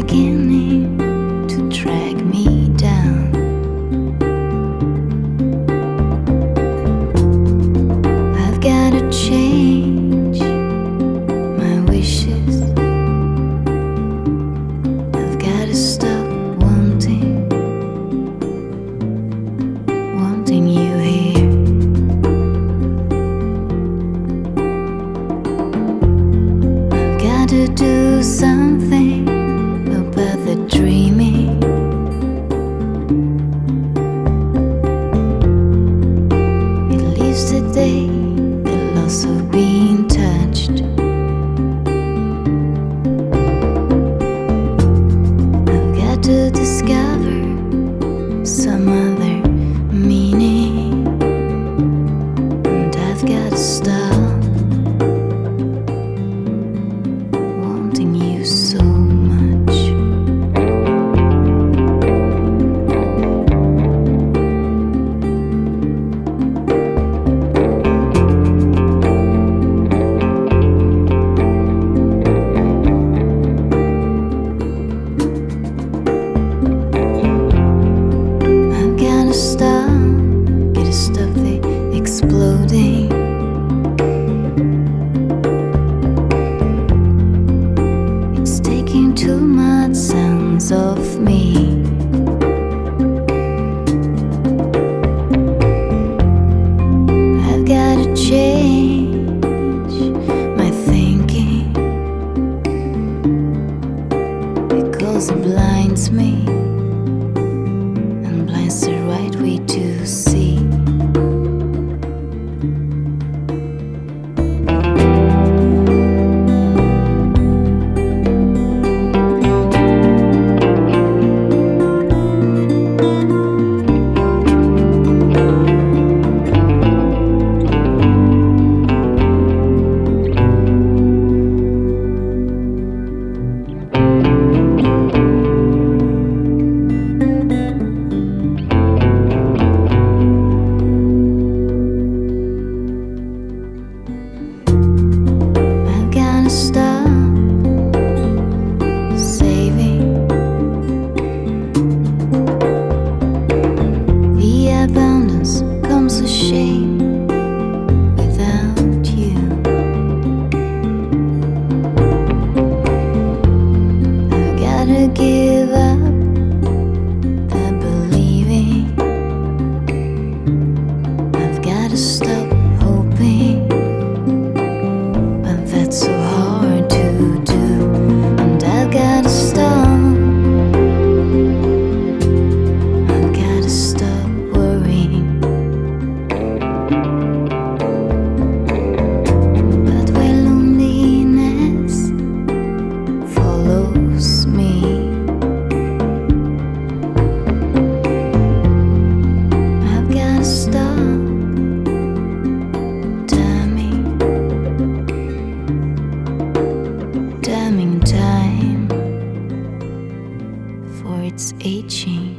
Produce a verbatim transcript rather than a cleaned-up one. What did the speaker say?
beginning to drag me down. I've gotta change my wishes. I've gotta stop wanting, wanting you here. I've gotta do something about the dreaming. It leaves today the loss of being touched. I've got to discover some other meaning, and I've got to stop wanting you so much. I've gotta stop, gotta stop the exploding. It's taking too much sounds of me. I've gotta change my thinking, because it blinds me and blinds the right way to see. I've gotta stop saving the abundance comes a shame without you. I've gotta give up the believing. I've gotta stop hoping, but that's so hard to do. And I've gotta stop, I've gotta stop worrying. But when loneliness follows me, I've gotta stop damning, damning time for its aging.